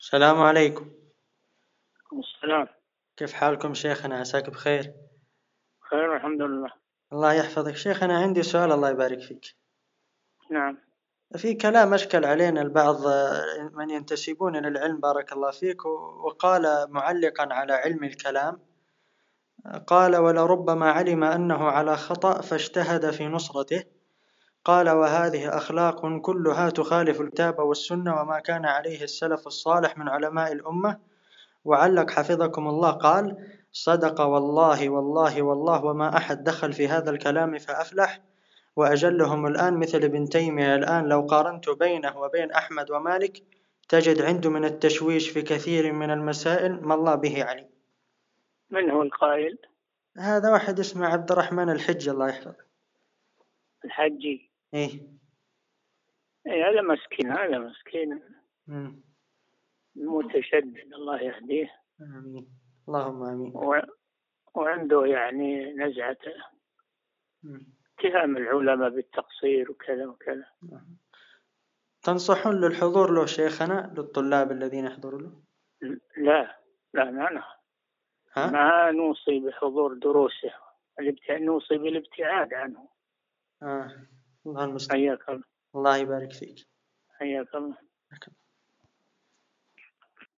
السلام عليكم. السلام. كيف حالكم شيخنا؟ عساك بخير. خير الحمد لله. الله يحفظك شيخنا، عندي سؤال الله يبارك فيك. نعم. في كلام أشكل علينا البعض من ينتسبون إلى العلم بارك الله فيك، وقال معلقا على علم الكلام، قال: ولربما علم أنه على خطأ فاجتهد في نصرته. قال: وهذه أخلاق كلها تخالف الكتاب والسنة وما كان عليه السلف الصالح من علماء الأمة. وعلق حفظكم الله قال: صدق والله والله والله، وما أحد دخل في هذا الكلام فأفلح. وأجلهم الآن مثل ابن تيمية، الآن لو قارنت بينه وبين أحمد ومالك تجد عنده من التشويش في كثير من المسائل ما الله به عليم. من هو القائل؟ هذا واحد اسمه عبد الرحمن الحج الله يحفظه. الحجي. إيه. هذا مسكين، هذا مسكين مم. متشدد، الله يهديه. آمين. اللهم آمين. وعنده يعني نزعة مم. اتهام العلماء بالتقصير وكذا وكذا. تنصحون للحضور له شيخنا، للطلاب الذين يحضروا له؟ لا لا، ها؟ ما نوصي بحضور دروسه، نوصي بالابتعاد عنه. الله المستعان. حياك الله. الله يبارك فيك. حياك الله.